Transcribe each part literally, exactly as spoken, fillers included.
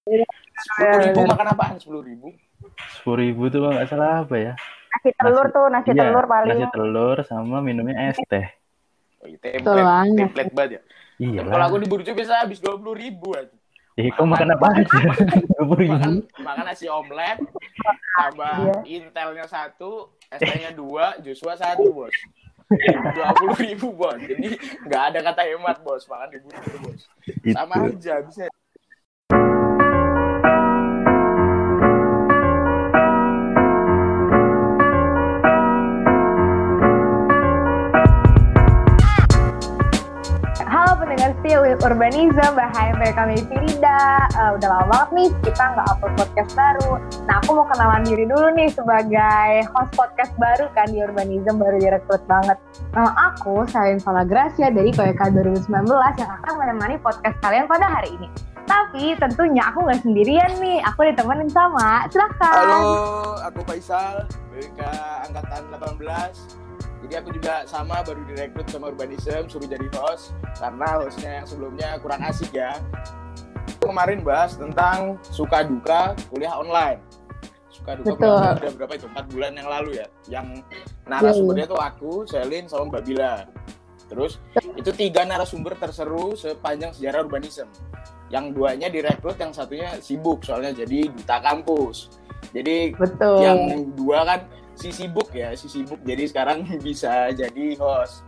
Sepuluh ribu makan apaan? Sepuluh ribu? Sepuluh ribu tuh kalau nggak salah apa ya? Nasi telur tuh, nasi iya, telur paling. Nasi telur sama minumnya es teh. Oh, iya, template, template banget ya. Iya. Kalau aku di Burjo biasa habis dua puluh ribu aja. Eh, kau makan apa aja? dua puluh ribu. Makan, makan nasi omelet, tambah yeah. Intelnya satu, es tehnya dua, Joshua satu, bos. dua puluh ribu, bos. Jadi nggak ada kata hemat, bos. Makan di Burjo, bos. Sama Itu. aja bisa. Still with Urbanism, Mbak H M P kami Firida. Uh, udah lama banget nih kita nggak upload podcast baru. Nah, aku mau kenalan diri dulu nih sebagai host podcast baru kan di Urbanism, baru direkrut banget. Nama aku Salim Falagracia dari K W K dua ribu sembilan belas yang akan menemani podcast kalian pada hari ini. Tapi tentunya aku nggak sendirian nih, aku ditemenin sama, silahkan. Halo, aku Faisal, K W K Angkatan delapan belas. Jadi aku juga sama, baru direkrut sama Urbanism, suruh jadi host karena hostnya yang sebelumnya kurang asik ya. Kemarin bahas tentang suka duka kuliah online. Suka duka Betul. kuliah udah berapa itu? empat bulan yang lalu ya. Yang narasumbernya tuh aku, Selin, sama Mbak Bila. Terus itu tiga narasumber terseru sepanjang sejarah Urbanism. Yang duanya direkrut, yang satunya sibuk soalnya jadi duta kampus. Jadi Betul. Yang dua kan si sibuk ya, si sibuk jadi sekarang bisa jadi host.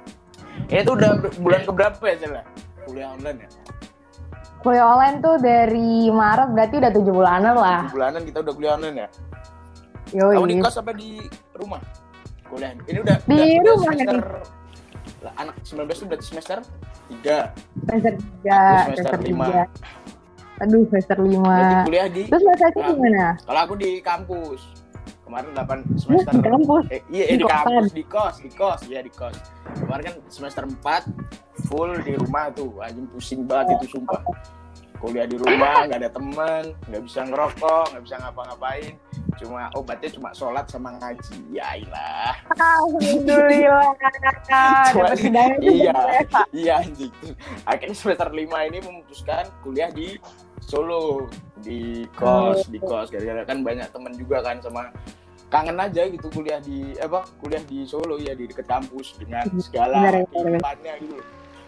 Itu udah bulan keberapa ya, Cel? Kuliah online ya? Kuliah online tuh dari Maret, berarti udah tujuh bulanan lah. tujuh bulanan kita udah kuliah online ya? Yoi. Kamu di kos apa di rumah? Kuliah. Ini udah di udah, rumah semester nih. Anak sembilan belas itu berarti semester tiga. Semester tiga, semester lima. Aduh, semester lima. Berarti kuliah di Terus masanya nah, gimana? Kalau aku di kampus. Kemarin delapan semester. Di kampus? Eh, iya, di, di kampus, di kos, di kos, iya di kos. Kemarin kan semester empat full di rumah tuh. Anjing pusing banget itu sumpah. Kuliah di rumah, nggak ada teman, nggak bisa ngerokok, nggak bisa ngapa-ngapain. Cuma obatnya cuma sholat sama ngaji. Ya ilah. Alhamdulillah. Cuma, iya, iya anjing. Akhirnya semester lima ini memutuskan kuliah di Solo, di kos, di kos. Gara-gara kan banyak teman juga kan, sama kangen aja gitu kuliah di apa? Kuliah di Solo ya, di dekat kampus dengan segala kehidupannya gitu.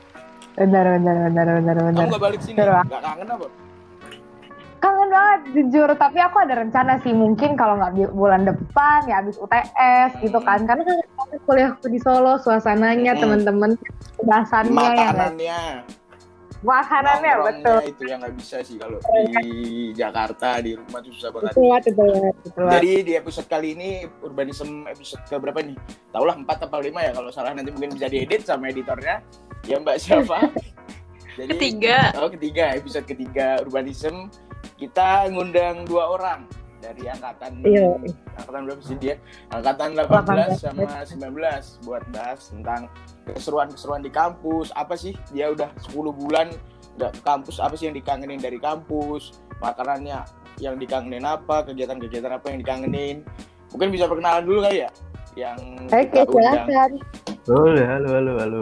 Benar, benar, benar, benar, benar. Kamu nggak balik sini? Nggak kangen apa? Kangen banget jujur, tapi aku ada rencana sih, mungkin kalau nggak bulan depan ya habis U T S hmm. gitu kan, karena kan kuliahku di Solo, suasananya, hmm. teman-teman, bahasannya, makanannya, ya, makanannya betul. Itu yang nggak bisa sih kalau di Jakarta, di rumah tuh susah banget. Betul, betul, betul. Jadi di episode kali ini Urbanism episode ke berapa nih? Taulah empat atau lima ya, kalau salah nanti mungkin bisa diedit sama editornya. Ya Mbak siapa? Jadi, ketiga. Oh ketiga, episode ketiga Urbanism. Kita ngundang dua orang dari angkatan iya. angkatan berapa sih dia? Angkatan delapan belas sama sembilan belas buat bahas tentang keseruan-keseruan di kampus. Apa sih? Dia udah sepuluh bulan udah ke kampus, apa sih yang dikangenin dari kampus? Makanannya yang dikangenin apa? Kegiatan-kegiatan apa yang dikangenin? Mungkin bisa perkenalan dulu kali ya? Yang Oke, silakan. Halo, halo, halo, halo.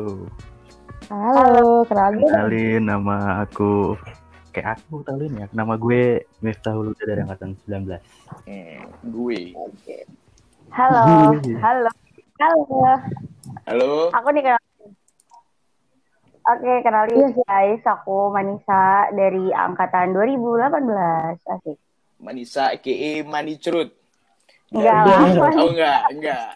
Halo, kenalin. Kenalin, nama aku kayak aku tahu ya, nama gue Miftahul Huda dari angkatan sembilan belas. Hmm, gue. Oke. Halo, halo, halo. Halo. Aku nih kenalin. Oke, kenalin yes. guys, aku Manisa dari angkatan dua ribu delapan belas. Asik. Manisa A K A Manicrut. Enggak lah. Oh enggak, enggak.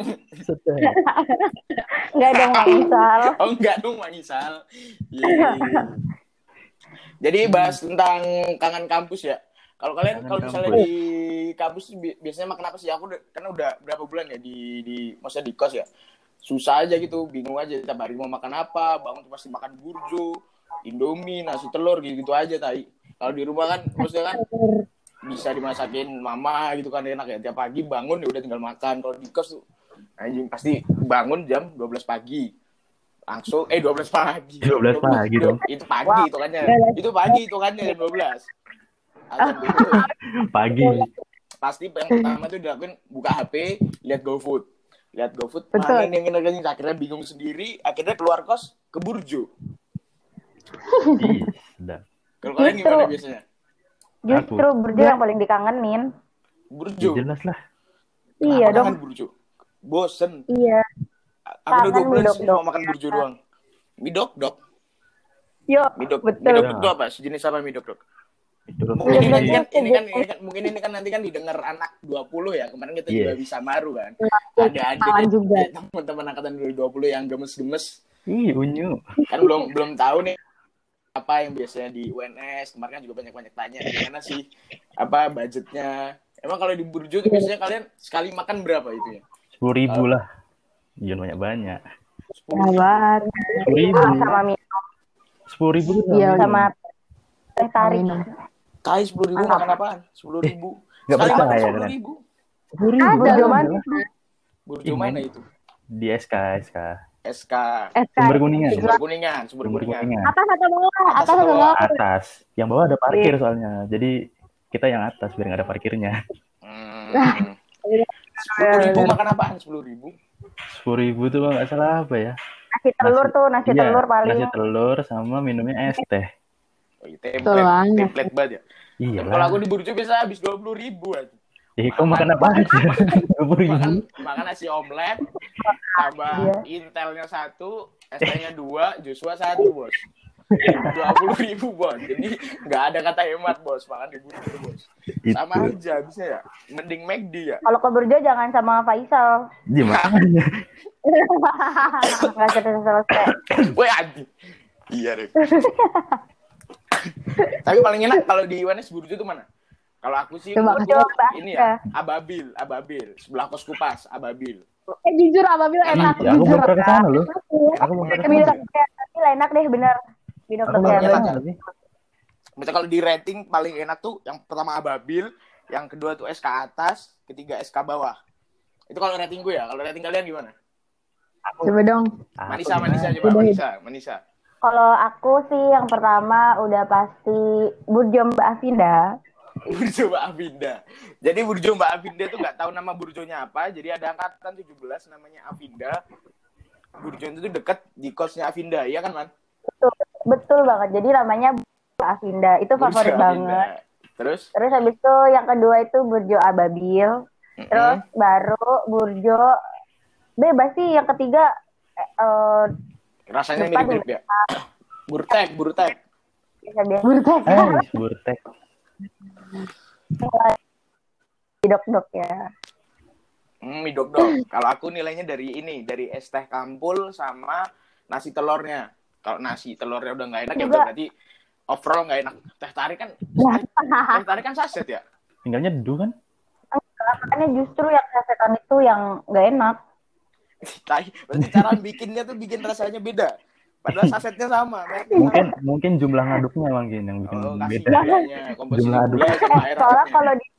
Enggak dong Manisal. Oh enggak dong Manisal. Yeah. Jadi bahas tentang kangen kampus ya. Kalau kalian kangen kalau misalnya kampus. Di kampus biasanya makan apa sih? Aku udah, karena udah berapa bulan ya di di masa di kos ya. Susah aja gitu, bingung aja tiap hari mau makan apa, bangun tuh pasti makan burjo, Indomie, nasi telur gitu-gitu aja tai. Kalau di rumah kan maksudnya kan bisa dimasakin mama gitu kan enak ya. Tiap pagi bangun ya udah tinggal makan. Kalau di kos tuh anjing pasti bangun jam dua belas pagi. Langsung eh dua belas pagi. dua belas pagi dong. Itu pagi itu kan ya. Itu pagi itu kan ya dua belas. Pagi. Pasti yang pertama tuh dilakuin buka H P, lihat GoFood. Lihat GoFood. Mana yang ini akhirnya bingung sendiri, akhirnya keluar kos ke Burjo. Iya, Kalau kalian gimana biasanya? Justru Burjo yang paling dikangenin. Burjo. Ya, jelas lah. Iya Kenapa dong. kangen Burjo? Bosen. Iya. Aku udah dua Kangen bulan mie sih dok-dok. mau makan burjo doang. Mie dok-dok. Yuk, Mie dok. betul. Mie dok-dok itu apa? Sejenis apa mie dok-dok? Itu loh. Mungkin ini kan, Iya, ini kan, iya. ini kan, mungkin ini kan nanti kan didengar anak dua puluh ya. Kemarin kita Yes. juga bisa maru kan. Iya, Ada kawan adik juga. teman-teman angkatan dua puluh yang gemes-gemes. Ih, unyu. Kan belum belum tahu nih apa yang biasanya di U N S. Kemarin kan juga banyak-banyak tanya gimana sih apa budgetnya. Emang kalau di burjo tuh biasanya kalian sekali makan berapa itu ya? Sepuluh ribu lah. Jangan banyak-banyak. Sabar. Sepuluh ribu. Sama minum. Sepuluh ribu tuh Iya, sama sama teh tarik. Kai sepuluh ribu makan apaan? Sepuluh ribu. Nggak Sekali makan percaya, sepuluh kan? ribu. sepuluh ribu. Ada lah. mana? Burjo Ih, mana men. itu? Di S K, S K. S K. S K. Sumber Kuningan. Sumber kuningan, sumber Sumber kuningan. Kuningan. Atas atau bawah? Atas Atas atau atau bawah? bawah? Atas. Yang bawah ada parkir soalnya. Jadi kita yang atas biar nggak ada parkirnya. Hmm. Sepuluh ribu makan apaan? Sepuluh ribu. Sepuluh ribu tuh kalau nggak salah apa ya? Nasi telur tuh, nasi Iya, telur paling. nasi telur sama minumnya es teh. Oh, iya, Betul template, banget. template banget ya. Iya Kalau lah. aku di burjo biasa habis dua puluh ribu aja. Eh, kau makan apa aja? Dua puluh ribu. Makan, makan nasi omelet, tambah Iya. intelnya satu, S T-nya dua, Joshua satu, bos. Dua puluh ribu, bos. Jadi nggak ada kata hemat, bos. Makan di burjo, bos. Sama Itu. aja bisa ya. Mending McD ya. Kalau ke Burjo jangan sama Faisal. Dia makanya. Nggak selesai-selesai. Woi, anjing. Iya deh. Tapi paling enak kalau di U N S burjo itu mana? Kalau aku sih Coba, menurut coba, gua ini ya, ya. Ababil, Ababil, sebelah kos kupas, Ababil. Eh jujur Ababil enak. Ya, aku jujur. belum pernah ke sana loh. Aku Aku belum pernah minum ke sana. Ababil enak deh bener. Minum Aku belum pernah ke Ababil. sana sih. Misal kalau di rating paling enak tuh yang pertama Ababil, yang kedua tuh S K atas, ketiga S K bawah. Itu kalau rating gue ya. Kalau rating kalian gimana? Coba dong. Aku Manisa, gimana? Manisa coba, Manisa, Manisa. Kalau aku sih yang pertama udah pasti Burjo Mbak Afinda. Burjo Mbak Afinda. Jadi Burjo Mbak Afinda tuh nggak tahu nama burjonya apa. Jadi ada angkatan tujuh belas namanya Afinda. Burjo itu tuh dekat di kosnya Afinda, iya kan, Man? Betul, betul banget. Jadi namanya Mbak Afinda. Itu Burjo favorit Afinda. banget. Terus? Terus habis itu yang kedua itu Burjo Ababil. Terus Mm-mm. baru Burjo bebas sih yang ketiga eh, eh, Rasanya depan mirip-mirip ya. Burtek, burtek. bisa dia Burjo Eh, burtek. dok-dok ya. Hmm, mie dok-dok. Kalau aku nilainya dari ini, dari es teh kampul sama nasi telurnya. Kalau nasi telurnya udah nggak enak ya Juga. udah berarti overall nggak enak. Teh tarik kan, teh tarik kan saset ya. Tinggalnya dedu kan? Makanya justru yang sasetan itu yang nggak enak. Tai, berarti cara bikinnya tuh bikin rasanya beda. Padahal sasetnya sama. mereknya Mungkin sama. mungkin jumlah ngaduknya mungkin yang bikin Oh, kasih beda. gulanya, komposisi Jumlah aduk. gula sama Eh, air soalnya aduknya. kalau di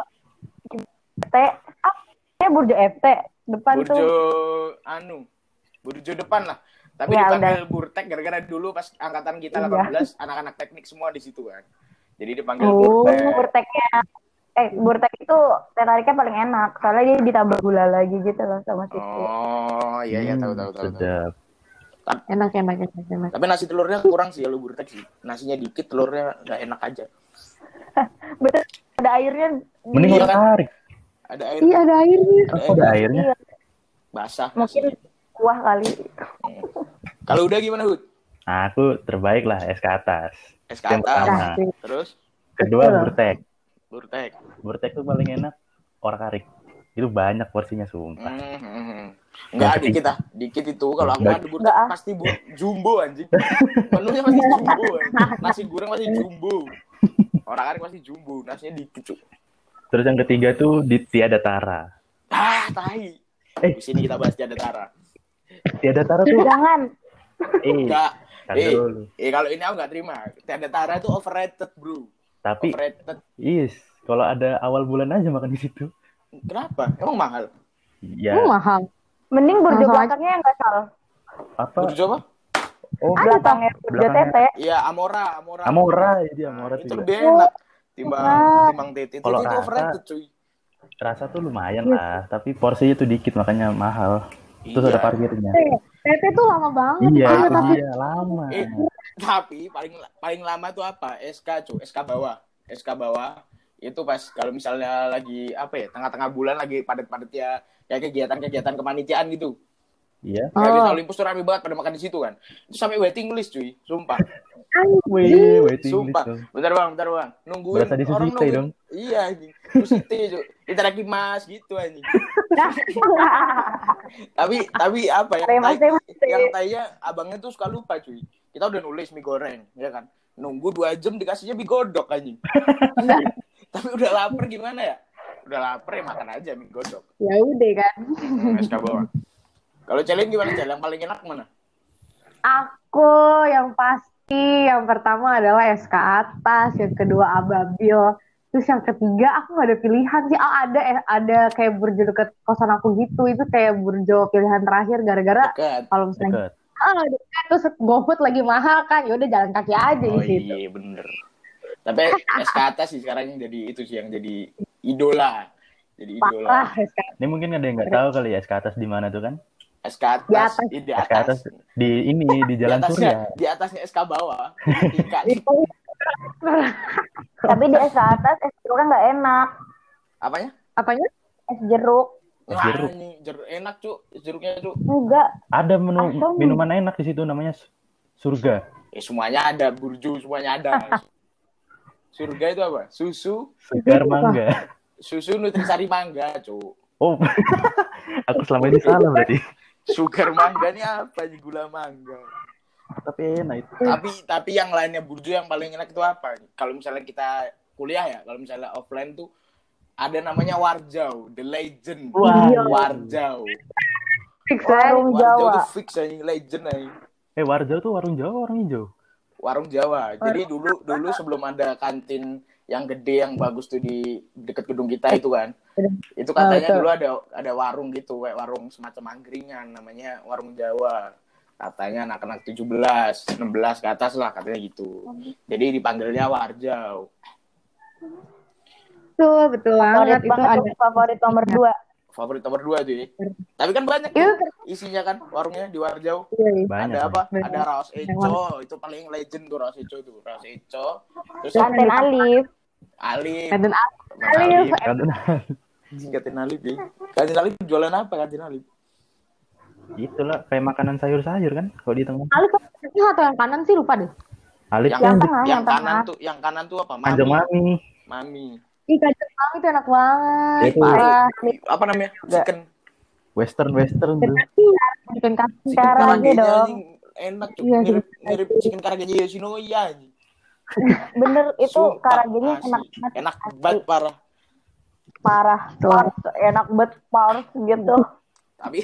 F T, ah, ya Burjo F T depan Burjo tuh. anu, Burjo depan lah. Tapi Ya, dipanggil Burtek gara-gara dulu pas angkatan kita Iya. delapan belas anak-anak teknik semua di situ kan. Jadi dipanggil Oh, Burtek. burteknya. Eh, burtek itu teh tariknya paling enak. Soalnya dia ditambah gula lagi gitu loh sama susu. Oh, iya iya tahu tahu tahu. tahu. Sedap. Enak, enak, enak, enak. Tapi nasi telurnya kurang sih kalau Burtek sih. Nasinya dikit, telurnya nggak enak aja. Betul, ada airnya. Mending Iya orang kan? tarik. Ada air. Iya, ada airnya. Ada Oh, ada air. airnya. Iya, Basah. mungkin nasinya. kuah kali. Kalau udah gimana, Hud? Nah, aku terbaik lah es ke atas. Es ke Yang atas. pertama. Asik. Terus Kedua Betul. burtek. Burtek. Burtek tuh paling enak orak-arik. Itu banyak porsinya sumpah. Hmm, hmm, hmm. Enggak Yang dikit ah, dikit itu. Kalau aku Enggak. ada burtek Enggak, ah. pasti bu jumbo anjing. Menunya pasti jumbo. Anjing. Nasi goreng pasti jumbo. Orang arik pasti jumbo, nasinya dikit, Cuk. Terus yang ketiga tuh di Tiada Tara. Ah, tai. Eh. Di sini kita bahas Tiada Tara. Tiada Tara tuh Jangan. eh Enggak. tar Eh, dulu. eh kalau ini aku nggak terima. Tiada Tara itu overrated, bro. Tapi Overrated. is kalau ada awal bulan aja makan di situ. Kenapa? Emang mahal? Ya, mahal. Mending burjo Mahal. belakangnya yang nggak salah. apa? Burjo apa? Oh, Belakangnya burjo belakangnya. tete. Iya, Amora, Amora. Amora, jadi Amora Itu tuh. lebih enak timbang Nah. timbang tete. Tete Kalau itu rasa- overrated, cuy. Rasa tuh lumayan lah, tapi porsinya tuh dikit makanya mahal. Terus Iya. ada parkirnya. Tete tuh lama banget. Iya, Mahal. itu dia lama. Eh, tapi paling paling lama tuh apa? S K, cuy. S K bawah. S K bawah itu pas kalau misalnya lagi apa ya tengah-tengah bulan lagi padat-padat ya kayak kegiatan-kegiatan kepanitiaan gitu. Iya. Kayak Oh. di Olympus tuh rame banget pada makan di situ kan. Itu sampai waiting list cuy, sumpah. Wih, waiting list Sumpah. dong. Bentar bang, bentar bang. Nungguin Berasa di orang Susite nungguin. dong. Iya anjing. Susite cuy. Diteraki mas gitu anjing. Tapi tapi apa ya? Temas, tai- temas, Yang tanya abangnya tuh suka lupa cuy. Kita udah nulis mie goreng, ya kan? Nunggu dua jam dikasihnya mie godok anjing. Tapi udah lapar gimana ya? Udah lapar ya makan aja mie godok. Ya udah kan. Hmm, S K bawah. Kalau Celin gimana Cel? Yang paling enak mana? Aku yang pasti yang pertama adalah S K atas, yang kedua Ababil, terus yang ketiga aku nggak ada pilihan sih. Oh ada eh, ada kayak burjo deket kosan aku gitu, itu kayak burjo pilihan terakhir gara-gara Dekat. kalau misalnya Dekat. oh dekat terus GoFood lagi mahal kan, ya udah jalan kaki aja Oh di situ. iya bener. Tapi S K atas sih sekarang yang jadi itu sih yang jadi idola. Jadi idola. Parah S K. Ini mungkin ada yang nggak tahu kali ya S K atas di mana tuh kan? S K atas Di atas. di, di S K atas di ini di Di Jalan atasnya, Surya. di atasnya S K bawah. Ika. Tapi di es ke atas es jeruk kan nggak enak. Apanya? Apanya? Es jeruk Es Wah, jeruk. ini jeruk enak, Cuk. Jeruknya, Cuk. enggak. Ada menu Asam. minuman enak di situ namanya su- surga. Eh semuanya ada, burju semuanya ada. Surga itu apa? Susu, Segar mangga. susu nutrisari mangga, Cuk. Oh, aku selama ini salah berarti. Sugar mangga ini apa? Ini gula mangga. Tapi enak itu. Tapi tapi yang lainnya burjo yang paling enak itu apa? Kalau misalnya kita kuliah ya, kalau misalnya offline tuh ada namanya Warjau, the legend. Wah. Warjau. Fix ya. Warung Warjau Jawa. tuh fix aja legend aja. Eh, Warjau tuh warung Jawa, warung hijau. Warung Jawa. Jadi dulu dulu sebelum ada kantin yang gede yang bagus tuh di dekat gedung kita itu kan. Itu katanya betul. dulu ada ada warung gitu, kayak warung semacam angkringan namanya Warung Jawa. Katanya anak-anak tujuh belas, enam belas ke atas lah katanya gitu. Jadi dipanggilnya Warjau. Betul, betul banget. Favorit Itu banget ada tuh, favorit nomor dua. Favorit nomor dua tuh ya. Tapi kan banyak Itu tuh isinya kan warungnya di Warjau. Banyak. Ada apa? Banyak. Ada Raos Eco, itu paling legend tuh Raos Eco tuh. Raos Eco. Terus Kantin Alif. Alif. Kantin Alif. Kantin Kantin Alif ya. Kantin Alif jualan apa Kantin Alif? itulah kayak makanan sayur-sayur kan kalau di tengah. Alif yang atau yang kanan sih lupa deh. Alif Yang, kan Yang di tengah, yang yang kanan tengah. tuh, yang kanan tuh apa? Panjang Mami. Mami. Ih kacang mami itu enak banget. Itu Parah. Apa namanya? Chicken. western western tuh. Bikin kacang. Chicken Karage karagenya dong. anjing. Enak tuh. Iya, Mirip, mirip chicken karagenya Yoshinoya anjing. Bener itu Sumpah, karagenya asli. enak banget. Enak banget parah. Parah. Pars, enak banget pars gitu. Tapi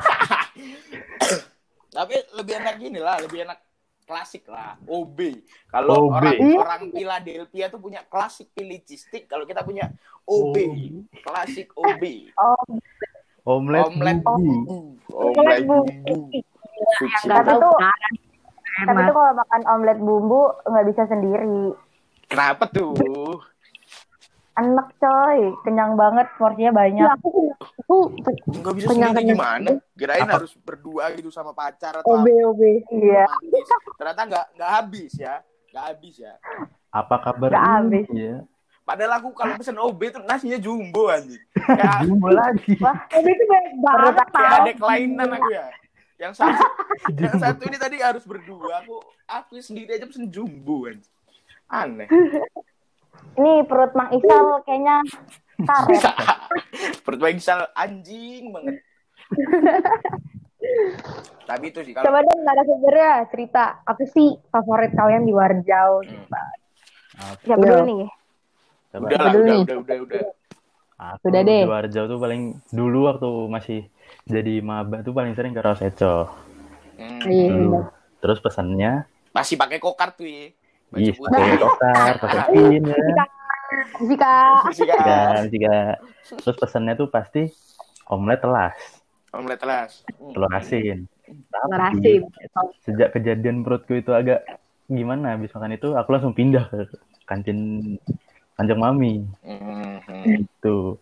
tapi lebih enak gini lah, lebih enak klasik lah, O B. Kalau O B. orang orang Philadelphia tuh punya klasik Philly cheesesteak, kalau kita punya O B, klasik O B. Oh, Omelet, Omelet bumbu. bumbu, omelet bumbu. Fix Nggak tapi tahu tuh sekarang. tapi Enak. tuh kalau makan omelet bumbu nggak bisa sendiri. Kenapa tuh? Enak coy, kenyang banget, porsinya Iya, banyak. aku aku Nggak bisa Kenyang- sendiri kenyang. gimana? Kirain harus berdua gitu sama pacar atau O B O B. Iya. romantis. Ternyata nggak nggak habis ya, nggak habis ya. Apa kabar? Nggak ini? habis. Iya. Padahal aku kalau pesen O B tuh nasinya jumbo anjing. Kayak Bumbu lagi. O B itu banyak banget. Perut kayak tahu. ada kelainan aku ya. Yang satu, yang satu ini tadi harus berdua. Aku aku sendiri aja pesen jumbo anjing. Aneh. Ini perut Mang Isal kayaknya karet. Perut Bangsal anjing banget. Tapi itu sih kalau Coba dong narasumbernya cerita apa sih favorit kalian di Warjau? Apa? Siapa Iya. dulu nih? Coba. udah lah, dulu udah, nih. udah, udah, udah. Aku Udah deh. di Warjau tuh paling dulu waktu masih jadi maba tuh paling sering ke Raos Eco. Hmm. Iya. Dulu. Terus pesannya Masih pakai kokart tuh ya. Baju ih putih. pakai kokar, pakai pin ya. Jika Masih kan? Kan, jika terus pesannya tuh pasti omelet telas, Omelet telas. Hmm. telur asin. Tapi Narasim. sejak kejadian perutku itu agak gimana habis makan itu aku langsung pindah ke kantin Panjang Mami. Hmm, hmm. Itu.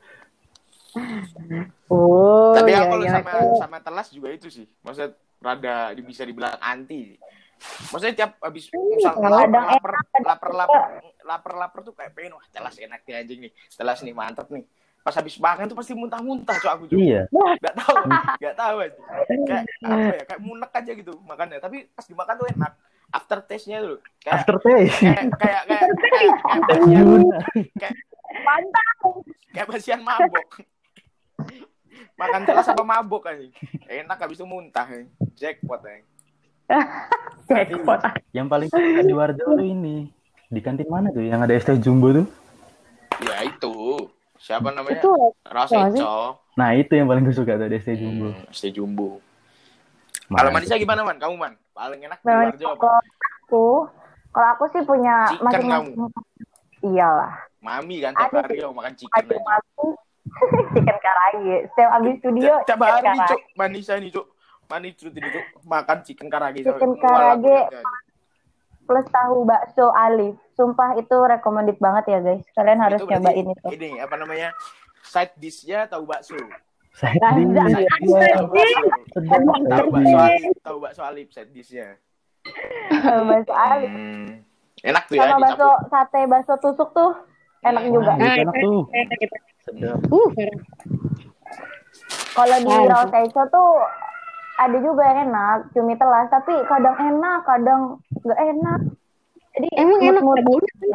Oh, Tapi iya, aku kalau iya. sama sama telas juga itu sih. Maksudnya rada bisa dibilang anti. Maksudnya tiap habis misal kadang lapar, lapar, lapar, lapar, lapar tuh kayak pengen wah telas enak nih anjing nih, telas nih mantap nih. Pas habis makan tuh pasti muntah-muntah cok aku juga. Iya. Gak tahu, gak tahu aja. Kayak apa ya, kayak munek aja gitu makannya. Tapi pas dimakan tuh enak. After taste-nya tuh kayak After taste. kayak kayak kayak kayak, kayak basian, kayak Mantap. kayak basian mabok. Makan telas apa mabok aja. Enak habis itu muntah. Jackpot aja. Jackpot. Yang paling suka di Warjo tuh ini. Di kantin mana tuh yang ada es teh jumbo tuh? Ya itu. Siapa namanya? Itu Raseco. Nah, itu yang paling gue suka tuh, ada es teh jumbo. Hmm, es teh jumbo. Kalau Manisa gimana, Man? Kamu, Man? Paling enak di Nah, Warjo apa? kalau aku, kalau aku sih punya Chicken masing-masing. Iyalah. Mami kan tiap Ada hari sih. kamu makan chicken Ada aja. mati. Chicken karage. Setiap abis studio. Tiap chicken hari, karage. Cuk. Manisa nih, Cuk. Mani Cuk, ini, Cuk. Makan chicken karage. Chicken Mual aku karage. liatnya aja. Plus tahu bakso Alif. Sumpah itu recommended banget ya guys. Kalian harus Itu berarti cobain itu. Ini, apa namanya? Side dish-nya tahu bakso. Saya Lanjut. Side dish-nya tahu bakso. Tahu bakso Sedap. Alif, tahu bakso Alif side dish-nya. Bakso Alif. Hmm. Enak tuh ya Sama bakso dicampur. sate bakso tusuk tuh enak juga. Nah, itu enak tuh. Sedap. Kalau di Rautaiso tuh ada juga yang enak, cumi telas, tapi kadang enak, kadang nggak enak. Jadi Emang enak mood-mood ada ya.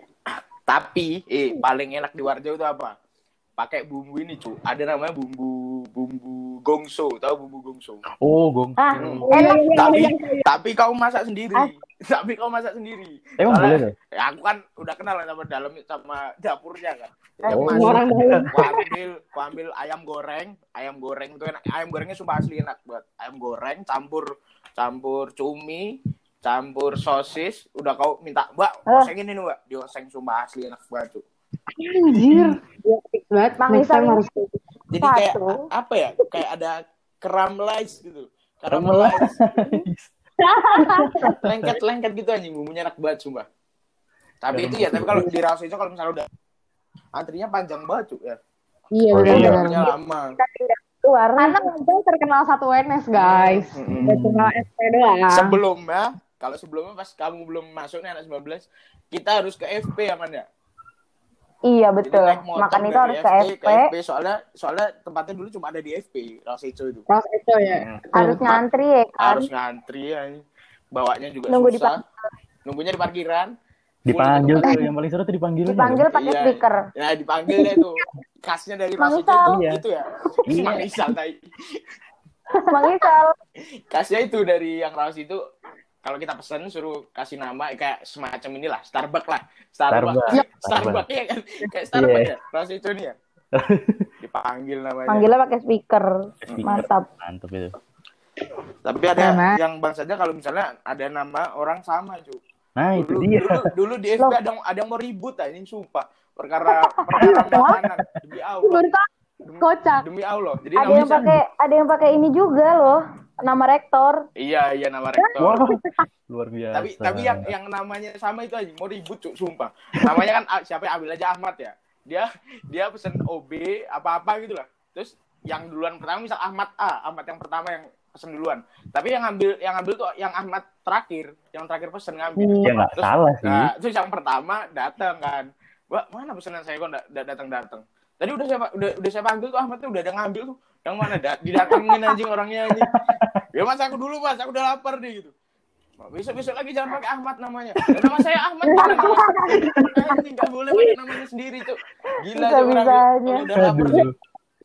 Tapi, eh paling enak di Warjo itu apa? Pakai bumbu ini, Cu. Ada namanya bumbu bumbu gongso. Tahu bumbu gongso? Oh, gong. Ah, Hmm. enak. Tapi tapi kau masak sendiri. Tapi kau masak sendiri. Emang Soalnya, boleh tuh? ya aku kan udah kenal sama dalam sama dapurnya kan. Ya, Oh. masuk, Orang dalam. aku ambil, aku ambil ayam goreng, ayam goreng itu enak. Ayam gorengnya sumpah asli enak buat. Ayam goreng campur campur cumi, campur sosis, udah kau minta, "Mbak, Ah. oseng ini nih, Mbak." Dioseng sumpah asli enak banget, Cuk. Anjir. Ya, fix banget. Mang Next time Isal harus Jadi kayak Satu. a- apa ya? Kayak ada caramelized gitu. Caramelized. Caramelized. Lengket-lengket gitu anjing, bumbunya enak banget sumpah. Tapi itu ya, tapi kalau di Raus itu kalau misalnya udah antrinya panjang banget, Cuk, ya. Iya, Oh, iya. benar-benar. Antrinya lama. Keluar. Karena Ngobrol terkenal satu W N S, guys. Mm-mm. Gak cuma S P doang. Sebelumnya, kalau sebelumnya pas kamu belum masuk nih anak sembilan belas, kita harus ke F P aman ya. Iya Jadi betul. naik motor Makan itu dari harus ke F P, S P, ke F P soalnya soalnya tempatnya dulu cuma ada di F P, Raus itu itu. Pas itu ya. harus ngantri ya kan. Harus ngantri ya. Bawanya juga Nunggu di susah. Nunggunya di parkiran. Dipanggil Full tuh, gitu. yang paling seru tuh dipanggil. Dipanggil pakai Iya. speaker. Ya dipanggil deh tuh. Khasnya dari Raus itu, Mangisal. Iya. itu ya. Iya. Mangisal tai. Mang Isal. Khasnya itu dari yang Raus itu kalau kita pesen suruh kasih nama kayak semacam inilah Starbucks lah. Starbucks. Starbucks. Iya, Starbucks. Starbucks ya kan. Kayak Starbucks Iya. ya. Raus itu nih ya. Dipanggil namanya. Manggilnya pakai speaker. Speaker. Mantap. Mantap itu. Tapi ada Sama. yang bangsanya kalau misalnya ada nama orang sama, Cuk. Nah, itu Dulu, dia. dulu, dulu di F P ada ada yang mau ribut anjing sumpah. Perkara perkara makanan demi Allah. Baru tahu. Demi, Kocak. demi Allah. Jadi Ada namanya yang pakai ada yang pakai ini juga loh. Nama rektor. iya, iya nama rektor. Wow. Luar biasa. Tapi tapi yang yang namanya sama itu anjing mau ribut, Cuk, sumpah. Namanya kan ah, siapa ambil aja Ahmad ya. Dia dia pesen O B apa-apa gitu lah. Terus yang duluan pertama misal Ahmad A, Ahmad yang pertama yang pesen duluan. Tapi yang ngambil yang ngambil tuh yang Ahmad terakhir, yang terakhir pesen ngambil. Ya nggak Terus, salah sih. Nah, terus yang pertama datang kan. Wah, mana pesanan saya kok enggak datang-datang. Tadi udah saya udah udah saya panggil tuh Ahmad tuh udah ada ngambil tuh. Yang mana da, didatengin anjing orangnya anjing. Ya Mas aku dulu Mas, aku udah lapar deh gitu. Besok-besok lagi jangan pakai Ahmad namanya. Ya, nama saya Ahmad kan. Anjing enggak boleh pakai namanya sendiri, Cuk. Gila tuh orang Bisa-bisanya. kalau udah lapar. Cuk. Aduh.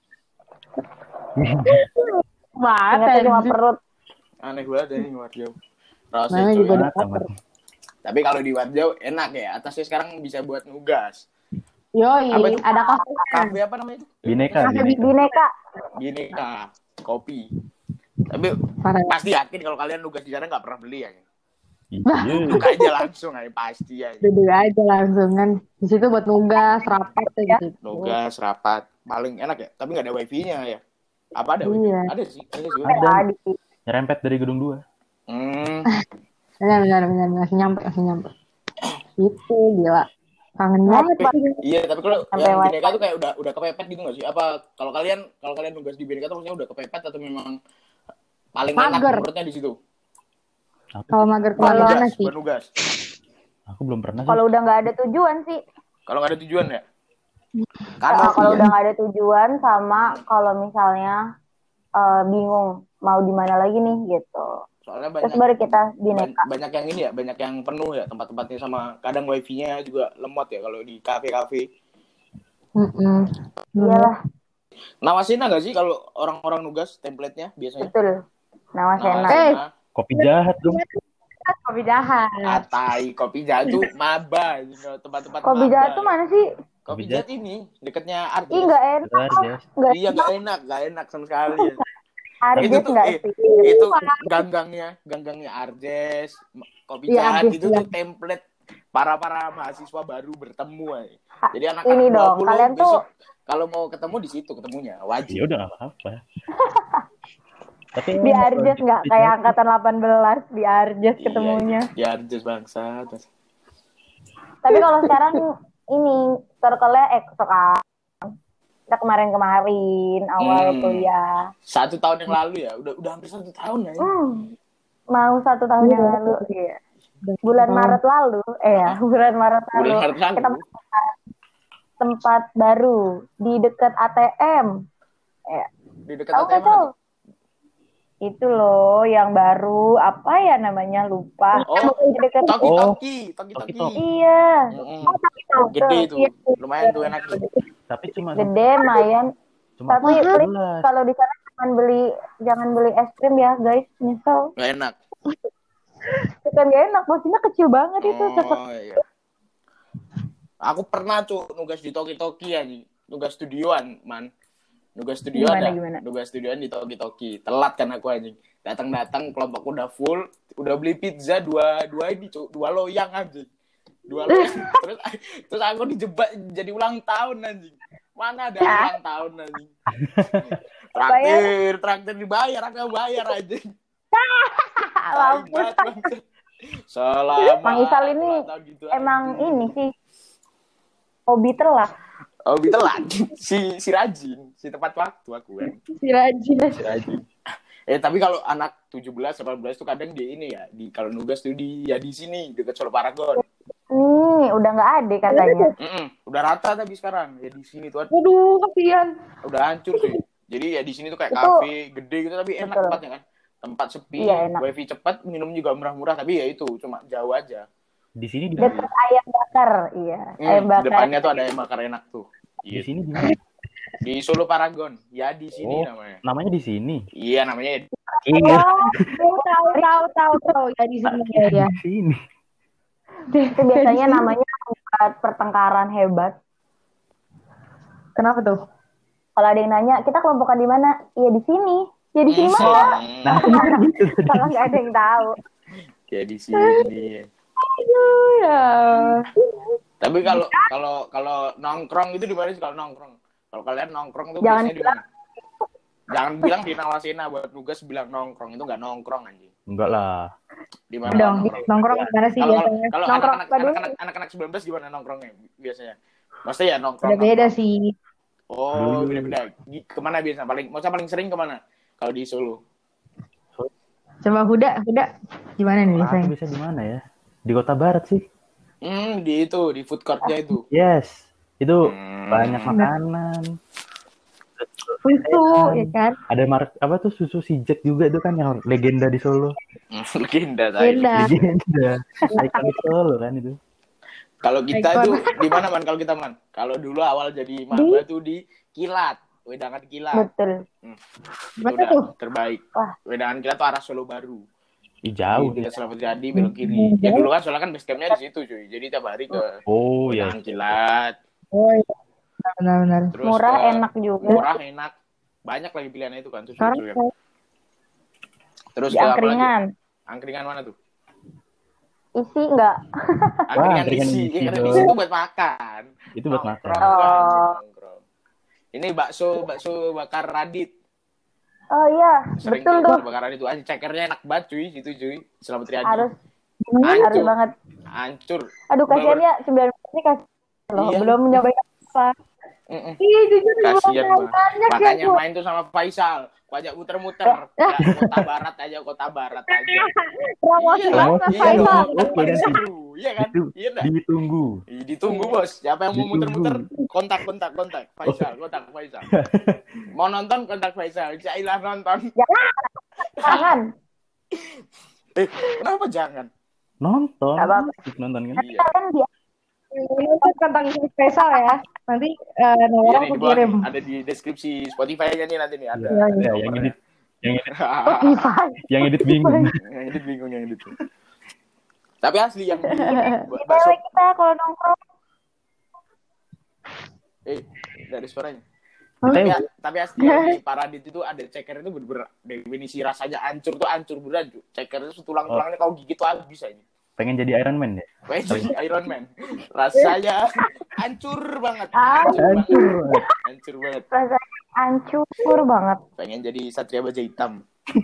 Mata. Ternyata cuma perut. Aneh banget ini Warjo. Raus Namanya itu. juga Ya. udah Enak amat. Tapi kalau di Warjo enak ya. Atasnya sekarang bisa buat nugas. Yoi, Apa itu? ada kafe. Kafe apa namanya itu? Bineka, Kafe bineka. Bineka. Gini kak, kopi. Tapi Parah. pasti yakin kalau kalian nugas di sana nggak pernah beli ya. Iya. Buka aja langsung aja pasti aja. Duduk aja langsung kan. Di situ buat nugas, rapat kayak gitu. Nugas rapat paling enak ya. Tapi nggak ada wifi-nya ya. Apa ada wifi? Iya. Ada sih. Ada sih. Ada. Tadi. Nyerempet dari gedung dua. Hmm. Benar, benar, benar. Masih nyampe, masih nyampe. Itu gila. Kangen banget, Pak. Iya, tapi kalau Sampai yang wifi. Bineka tuh kayak udah udah kepepet gitu nggak sih? Apa kalau kalian kalau kalian nugas di Bineka tuh maksudnya udah kepepet atau memang paling enak Mager. menurutnya di situ? Aku, Kalau mager Buat kemana-mana nugas, sih. buat nugas. aku belum pernah sih. Kalau udah nggak ada tujuan sih. Kalau nggak ada tujuan ya? Ah, Kanopi kalau ya? udah nggak ada tujuan sama kalau misalnya eh, bingung mau di mana lagi nih gitu. Soalnya Terus banyak baru kita ba- bineka. banyak yang ini ya, banyak yang penuh ya tempat-tempatnya, sama kadang wifi-nya juga lemot ya kalau di kafe-kafe. Mm-mm. Iyalah, Nawasena nggak sih kalau orang-orang nugas template-nya biasanya? betul. Nama Sena. Eh. Nawasena, Kopi jahat dong. Kopi jahat. atai, kopi jahat tuh maba, gitu, tempat-tempat Kopi maba. jahat tuh mana sih? Kopi Kopi jahat ini dekatnya Ih, Arjes. nggak enak. Benar, Jas. Nggak Iya nggak enak, nggak enak sama sekali. Ya. Arjes Itu tuh, nggak eh, sih? itu ganggangnya, ganggangnya Arjes, kopi Iya, jahat Arjes, itu iya. tuh template para para mahasiswa baru bertemu. Ay. Jadi anak Ini dong, kalian tuh besok kalau mau ketemu di situ ketemunya Ya wajib. udah nggak apa-apa. Tapi di Arjes nggak kayak angkatan delapan belas di Arjes Iya, ketemunya. Di Arjes bangsa. Tapi kalau sekarang ini circle-nya eh sekarang kita kemarin-kemarin awal Hmm. kuliah. Satu tahun yang lalu ya, udah udah hampir satu tahun ya. Hmm, mau satu tahun yang lalu, iya. Bulan Maret lalu, eh ya, bulan Maret lalu. Bulan Maret lalu. Kita menemukan tempat baru di dekat A T M. Ya. Di dekat Tahu A T M nggak mana tahu? tuh? Itu loh yang baru, apa ya namanya, lupa. Oh, Di dekat Toki Oh. Toki, Toki Toki Toki. Toki. iya. Mm-mm. Betul. Gede itu, Iya, lumayan tuh enak tuh. tapi cuma gede, lumayan. cuma Tapi please, sebelas. kalau di sana jangan beli jangan beli es krim ya guys, nyesel. Nggak enak. Bukan gak enak, porsinya kecil banget itu. Tetap Oh iya. Aku pernah tuh nugas di Toki Toki ya, nugas studioan, man. Nugas studioan Gimana, ya. gimana? Nugas studioan di Toki Toki. Telat kan aku anjing. Datang-datang kelompokku udah full, udah beli pizza dua dua ini, cu, dua loyang anjing. Dua loyang. terus terus aku dijebak jadi ulang tahun anjing. Mana ada ulang tahun anjing. Traktir, traktir dibayar, aku bayar anjing. Mampus. Selama Mang Isal ini ulang tahun gitu, emang anjing. ini sih hobi telat. Oh, telat. si si rajin, si tepat waktu aku kan. Si rajin. Si rajin. Eh tapi kalau anak tujuh belas, delapan belas tuh kadang di ini ya, di kalau nugas tuh di ya di sini dekat Solo Paragon. Nih, udah nggak ada katanya. Mm-mm, udah rata tapi sekarang ya di sini tuh Aduh, kasihan. udah hancur sih. Jadi ya di sini tuh kayak Itu- kafe gede gitu tapi enak Betul. tempatnya kan. Tempat sepi, Iya, enak. wifi cepat, minum juga murah-murah tapi ya itu cuma jauh aja. Di sini di Dekat ayam bakar, iya. Hmm, ayam di bakar. depannya tuh ada ayam bakar enak tuh. di Iya. sini di mana? Di Solo Paragon. Ya di sini Oh. namanya. Namanya di sini. Iya namanya. Iya, Oh, tahu, tahu, tahu, tahu. Ya di sini ya, ya. di sini. Itu biasanya namanya buat pertengkaran hebat. Kenapa tuh? Kalau ada yang nanya, kita kelompokan di mana? Iya di sini. Ya di sini mana? Nah, gitu. Kalau nggak ada yang tahu. Ya di sini. Aduh, ya. Tapi kalau kalau kalau nongkrong itu di mana sih kalau nongkrong? Kalau kalian nongkrong tuh Jangan biasanya di mana? Jangan bilang di Nawasena buat nugas bilang nongkrong, itu nggak nongkrong anjing. Enggak lah. Di mana Dong, nongkrong? nongkrong gimana sih Kalau kalau biasanya? kalau Nongkrong anak-anak apa dulu? anak-anak anak-anak sembilan belas gimana nongkrongnya biasanya? Maksudnya ya nongkrong. Beda-beda nongkrong. sih. Oh, beda-beda. Gi- Kemana biasa? Paling, maksudnya paling sering kemana? Kalau di Solo? Coba Huda, Huda. Gimana nih Aku biasanya? bisa di mana ya? Di Kota Barat sih. Hmm, di itu, di food courtnya itu. Yes. Itu Hmm. banyak makanan. Susu, ya kan? Ada mark apa tuh susu si Jack juga itu kan yang legenda di Solo. Legenda tadi. Beda. Legenda. Icon di Solo kan itu. Kalau kita Icon. tuh di mana man? Kalau kita man? Kalau dulu awal jadi maba tuh di Kilat, Wedangan Kilat. Betul. Hmm. Itu Mana udah tuh? terbaik. Wah. Wedangan Kilat tuh arah Solo Baru. Ih, jauh Di dia. dekat Selamat Riyadi belok kiri. Ya dulu kan soalnya kan base campnya di situ cuy. Jadi tiap hari ke Oh ya. Wedangan Kilat. Oh iya. Benar-benar. Terus Murah, ke- enak juga. Murah enak. Banyak lagi pilihannya itu kan. Terus, Sekarang terus, terus Di ke apa lagi? angkringan. Angkringan mana tuh? Isi nggak? Angkringan angkringan isi. isi Angkringan dong. isi itu buat makan. Itu buat makan. Nongkrong, Oh. anjing, nongkrong. Ini bakso bakso bakar Radit. Oh iya, Sering betul tuh tuh. bakar Radit tuh. Anjing, cekernya enak banget cuy, situ cuy. Selamat Riyadi. Harus Hancur. harus banget. Hancur. Aduh kasihan ya sembilan belas ini kasih loh. Iya. Belum nyobain apa. Mm-mm. Iya jujur di Kasian bawah banget. banyak ya Makanya gue. main tuh sama Faisal. Gua ajak muter-muter. Ya, kota barat aja, kota barat aja. Promosi Iya, banget iya Faisal. dong. Kan Oke, paling nanti. seru. Iya kan? Itu Iya dah. ditunggu. Ih, ditunggu bos. Siapa yang mau Ditunggu. muter-muter? Kontak, kontak, kontak. Faisal, kontak Faisal. Mau nonton kontak Faisal. Jailah nonton. Jangan. Eh, kenapa jangan? Nonton. Nggak apa-apa. Asik nonton kan. Iya. Kalian dia Itu tentang spesial ya. Nanti eh, Iya nomornya nih aku di bawah kirim. nih. Ada di deskripsi Spotify-nya nih nanti nih ada. Iya, ada Ya, yang nomornya. edit yang edit, Spotify. yang edit bingung. Yang edit bingung yang edit. Tapi asli yang di Di bakso. cewek kita kalau nongkrong. Eh, dari suaranya. Kita Tapi, yuk. tapi asli yang di Paradit itu ada ceker itu bener-bener definisi rasanya hancur tuh hancur beneran. Cu. Ceker itu tulang-tulangnya kau gigit tuh habis aja. pengen jadi Iron Man ya. Pengen jadi Iron Man. Rasanya hancur banget. Hancur. Hancur banget. Hancur banget. Rasanya hancur banget. Pengen jadi Satria Baja Hitam.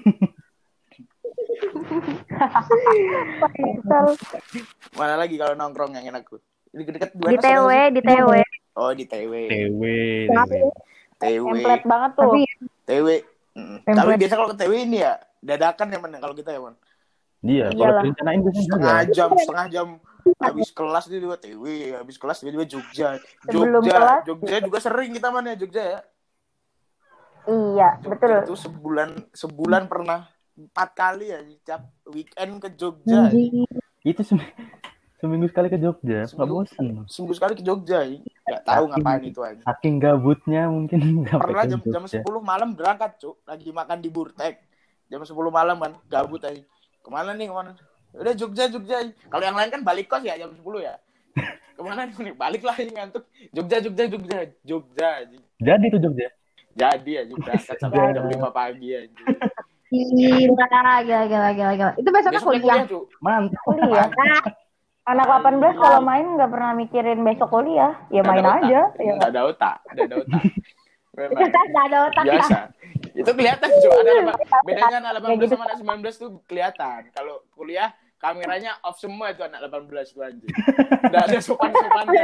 Faisal. Mana lagi kalau nongkrong yang enak tuh? Di dekat Di T W, di T W. Oh, di T W. T W. T W. Template banget tuh. Tapi T W. Mm. Tapi biasa kalau ke T W ini ya dadakan ya man kalau kita ya man. Dia kalau Iyalah. rencanain biasanya Setengah gagal. jam, setengah jam habis kelas dia juga T W, habis kelas tiba-tiba Jogja. Sebelum Jogja, kelas. Jogja juga sering kita man ya Jogja ya. Iya, Jogja betul. itu sebulan sebulan pernah empat kali ya tiap weekend ke Jogja. anjing. Itu sem- seminggu sekali ke Jogja, nggak Seminggu. bosan. Seminggu sekali ke Jogja, ya. Nggak tahu ngapain itu aja. Saking gabutnya mungkin sampai Pernah ke jam jam Jogja. sepuluh malam berangkat, Cuk. Lagi makan di Burtek. Jam sepuluh malam kan, gabut aja. Kemana nih, kemana? Udah Jogja, Jogja. Kalau yang lain kan balik kos ya jam sepuluh ya. Kemana nih? Balik lah ini ngantuk. Jogja, Jogja, Jogja. Jogja aja. Jadi tuh Jogja. Jadi aja berangkat sampai jam lima pagi aja. Gila, gila, gila, gila, gila. Itu besoknya Besoknya kuliah. kuliah, Cuk. Mantap. Kuliah. Anak delapan belas kalau main nggak pernah mikirin besok kuliah. Ya main Nggak ada aja. otak. Ya. Nggak ada otak. Nggak ada otak. Memang. Nggak ada otak ya. Biasa. Itu kelihatan, Cuk. Ada delapan- bedanya anak delapan belas sama anak sembilan belas tuh kelihatan. Kalau kuliah kameranya off semua itu anak delapan belas tuh anjing. Nggak ada sopan-sopannya.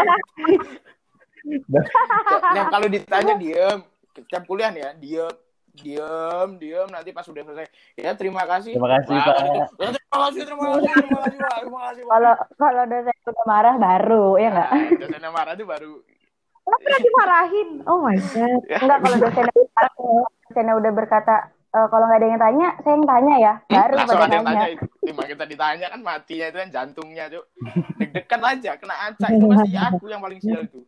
Nah, kalau ditanya diem, setiap kuliah nih ya, diem, diem, diem, nanti pas udah selesai, ya terima kasih. Terima kasih, Wah, Pak. gitu. Ya, terima kasih, terima kasih, terima kasih, Pak. Terima kasih, Pak. Kalau kalau dosen udah marah baru ya nggak? Nah, dosennya marah tuh baru. Lo pernah dimarahin? Oh my god. Ya. Enggak kalau dosennya dosennya udah berkata e, kalau nggak ada yang tanya, saya yang tanya ya. Baru Langsung pada ada yang tanya. tanya itu. Timbang kita ditanya kan matinya itu kan jantungnya, Cuk. Deg-degan aja, kena acak itu pasti aku yang paling sial itu.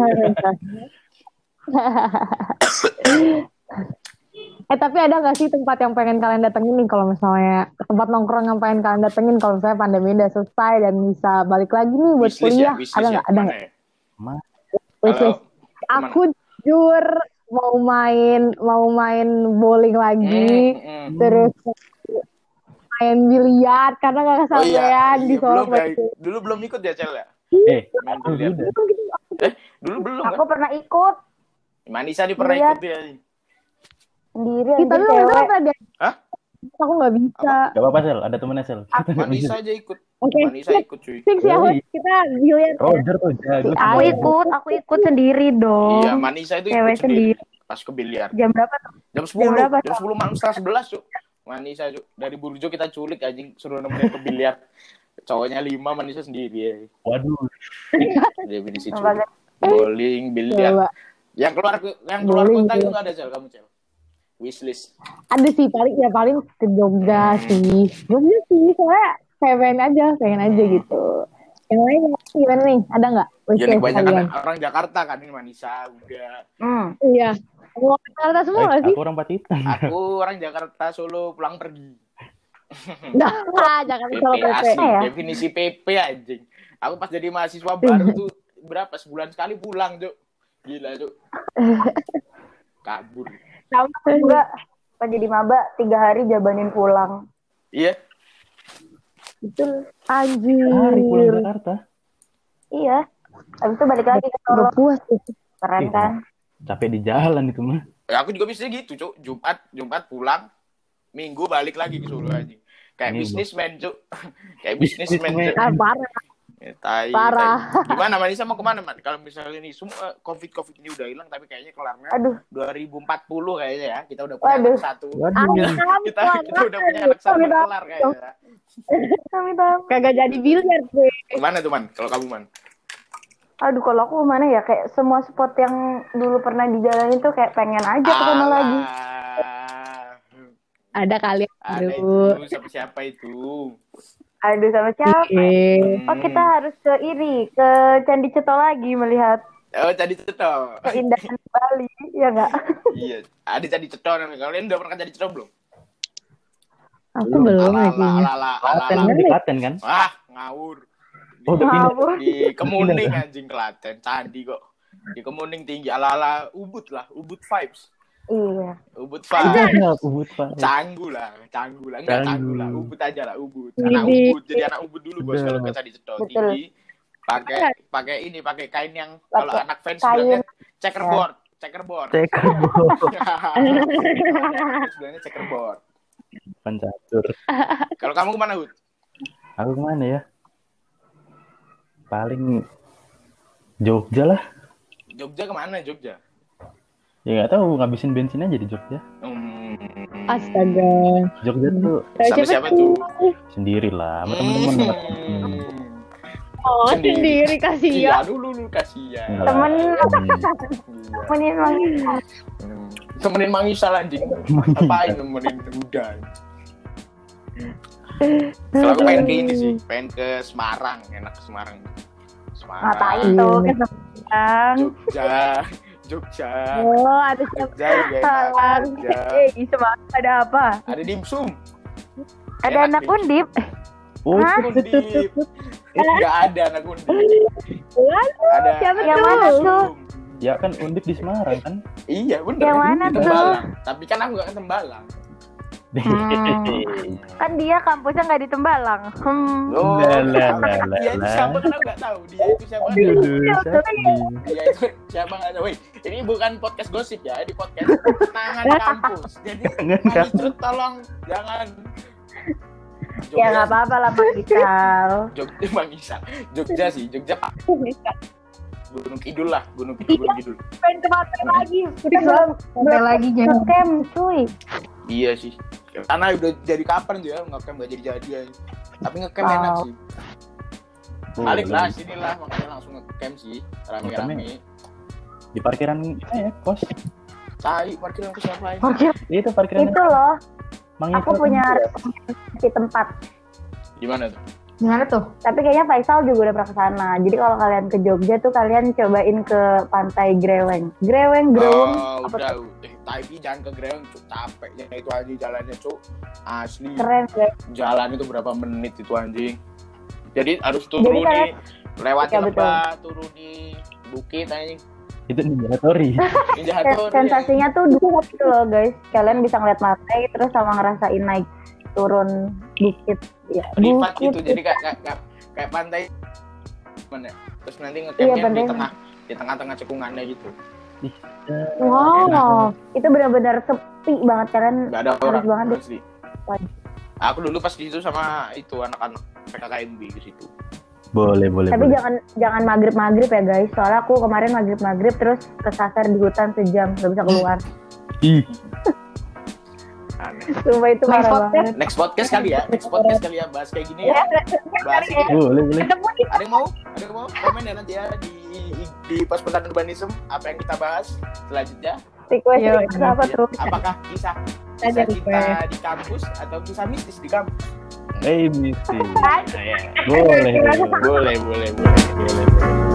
Eh tapi ada nggak sih tempat yang pengen kalian datengin nih kalau misalnya tempat nongkrong yang pengen kalian datengin kalau misalnya pandemi udah selesai dan bisa balik lagi nih buat Wishlist kuliah? ya, wishlist Ada ya. nggak? Ada Mana nggak? ya? Ma- Wishlist. Kalau- Aku jujur mau main mau main bowling lagi, Hmm, hmm. terus main biliar karena nggak Oh kesampaian iya, di iya belum Solo. ya. Dulu belum ikut ya, Cel ya? Eh, Main aku biliar. udah. Eh, dulu belum Aku kan? pernah ikut Manisa nih pernah Biliar. ikut ya. sendiri Kita aja lu nggak cewek. pernah dia. Hah? Aku nggak bisa. Gak apa-apa, Sel. Ada temennya, Sel. Manisa aja ikut. Oke, Manisa ikut, cuy. fix ya, Yoi. host. Kita biliar. Roger tuh jago. Aku ikut, aku ikut sendiri dong. Iya, Manisa itu Cewek ikut sendiri. sendiri. Pas ke biliar. Jam berapa tuh? Jam sepuluh, berapa, jam sepuluh malam setengah sebelas, Cuk. Manisa, Cuk. Dari Burjo kita culik anjing, suruh nemenin ke biliar. Cowoknya lima, Manisa sendiri ya. Waduh. Definisi Lembaga. culik. Bowling, biliar. Coba. Yang keluar yang keluar Bowling, kota itu biliar. nggak ada, Cel, kamu, Cel. Wishlist. Ada sih paling ya paling ke Jogja sih. Jogja sih soalnya kayak pengen aja, pengen aja gitu. Yang lain gimana nih? Ada nggak? Ya, Wishlist nih kebanyakan kalian? orang Jakarta kan, ini Manisa, udah. Hmm. Iya. Mau ke Jakarta semua nggak Eh, sih? aku orang Patitan. Aku orang Jakarta, Solo, pulang pergi. Nah, Jakarta P Solo P P P. asli, ya? definisi P P anjing. Aku pas jadi mahasiswa baru tuh berapa sebulan sekali pulang, Cuk. Gila, Cuk. Kabur. Sama juga pas jadi maba tiga hari jabanin pulang. Iya. Betul. Anjir. Hari pulang Jakarta. Iya. Habis itu balik lagi ke Solo. Udah puas tuh. Keren Iya. kan? Capek di jalan itu mah. Ya, aku juga bisa gitu, Cuk. Jumat, Jumat pulang, Minggu balik lagi ke Solo anjing. Kayak Ini, bisnismen, Cuk. Kayak bisnismen, Cuk. Ah, parah. Ya, tai, Parah. tai. Gimana Manisa mau kemana man? Kalau misalnya ini semua covid covid ini udah hilang, tapi kayaknya kelarnya Aduh. dua ribu empat puluh kayaknya ya. Kita udah punya Waduh. anak satu. Waduh. Kita kita udah punya anak satu kelar kayaknya. Kami tahu. Kagak jadi biliar gue. Gimana tuh man? Kalau kamu man? Aduh, kalau aku mana ya, kayak semua spot yang dulu pernah dijalanin tuh kayak pengen aja ke sana lagi. Ada kali. Ada Aduh. itu siapa siapa itu? Aduh, sama siapa? Oke. Oh, kita harus ke ini, ke Candi Ceto lagi melihat Oh, Candi Ceto. keindahan Bali, ya nggak? Iya, ada Candi Ceto. Kalian udah pernah ke Candi Ceto belum? Aku belum Ala, lagi. ala, ala, ala, Klaten ala. kan di Klaten kan? Wah, ngawur. Di, Oh, udah pindah. Ngawur. di Kemuning anjing Klaten, Candi kok. Di Kemuning tinggi ala-ala Ubud lah, Ubud vibes. Iya. Ubud vibes. Ada Ubud Pak. Canggu lah, canggu lah, enggak canggu Canggu. lah, Ubud aja lah, Ubud. Anak Widih. Ubud, jadi anak Ubud dulu bos Betul. kalau ke Candi Ceto Betul. tinggi. Pakai pakai ini, pakai kain yang kalau Pakai anak fans kain. bilangnya checkerboard, checkerboard. Checkerboard. Sebenarnya checkerboard. Pencatur. Kalau kamu kemana Hud? Aku kemana ya? Paling Jogja lah. Jogja kemana Jogja? Ya nggak tahu, ngabisin bensin aja di Jogja. Hmm. Astaga. Jogja tuh Sama siapa tuh? sendiri lah, sama temen-temen. Hmm. Oh, Sendiri. sendiri kasih Iya, ya. dulu lu kasihan. Enggak lah. Temen. Iya. Temenin lagi. Hmm. Temenin Mangisa lah anjing. Apain temenin udah. Kalau aku pengen ke ini sih, pengen ke Semarang, enak ke Semarang. Semarang. Ngapain tuh ke Semarang? Jogja, Jogja. Oh, ada siapa? Jogja juga enak. Jogja. Eh, di Semarang ada apa? Ada dimsum. Ada Enak, anak dimsum. undip. Oh, Hah? Undip. Enggak ada anak undip. Ada siapa ada yang mana dimsum. tuh? ya kan Undip di Semarang kan? Iya bener. Yang mana di tuh? Tembalang. Tapi kan aku gak ke Tembalang. Hmm. Kan dia kampusnya nggak di Tembalang. Hmm. Oh, Lah, lah, lah, dia itu lah. siapa kan aku gak tahu. Dia itu siapa? Aduh, Sabi. Dia itu siapa nggak tahu. Wih, ini bukan podcast gosip ya, di podcast kenangan kampus. Jadi Kenangan Mang kampus. Icrut tolong jangan. Ya nggak apa-apa lah Pak Gisal. Jogja Bang Isa. Jogja sih, Jogja Pak. Gunung Kidul lah, Gunung Kidul, Gunung Kidul. Pengen ke pantai lagi. Kita belum belum lagi ngecamp cuy. Iya sih. Karena udah jadi kapan dia ngecamp nggak jadi jadian. Tapi ngecamp Wow. enak sih. Oh, Balik lah lagi. sini lah, makanya langsung ngecamp sih, rame-rame. Di parkiran eh kos. Cari parkiran ke siapa ini? Parkir Itu parkiran itu loh. Mang Aku Icrut. punya rekomendasi tempat. Gimana tuh? Gimana tuh? Tapi kayaknya Faisal juga udah pernah ke sana. Jadi kalau kalian ke Jogja tuh kalian cobain ke pantai Greweng. Greweng, Greweng. Oh, apa udah. tuh? Eh, tapi jangan ke Greweng, cuk. Capeknya itu aja jalannya, cuk. Asli. Keren guys. Jalan itu berapa menit itu anjing. Jadi harus Jadi turun kalian- nih. Lewati Ya, lembah, turun di bukit anjing. Itu Ninja Tori. Ninja Sen- Hattori. Sensasinya tuh dua gitu loh guys. Kalian bisa ngeliat pantai terus sama ngerasain naik turun bukit. Ya, Privat bukit. gitu. Jadi kayak kayak, kayak, kayak pantai mana? Terus nanti Iya, ngecampnya di pantai. tengah di tengah-tengah cekungannya gitu. Wow, itu benar-benar sepi banget kalian. Gak ada Harus orang banget deh. asli. Wajib. Aku dulu pas di situ sama itu anak-anak P K K M B ke situ. Boleh, boleh. Tapi boleh. jangan jangan maghrib maghrib ya guys. Soalnya aku kemarin maghrib maghrib terus kesasar di hutan sejam nggak bisa keluar. Ih, Aneh. Sumpah itu Next parah podcast. banget. Next podcast kali ya, next podcast kali ya bahas kayak gini ya. Bahas ini. boleh, boleh. Ketemu di Ada yang mau? Ada yang mau? Komen ya nanti ya di di pos petan urbanism apa yang kita bahas selanjutnya. request Yo, request apa tuh? Apakah kisah Ada kisah kita di kampus atau kisah mistis di kampus? Eh, misi. Nah, ya. Boleh, boleh. Boleh, boleh, boleh, boleh.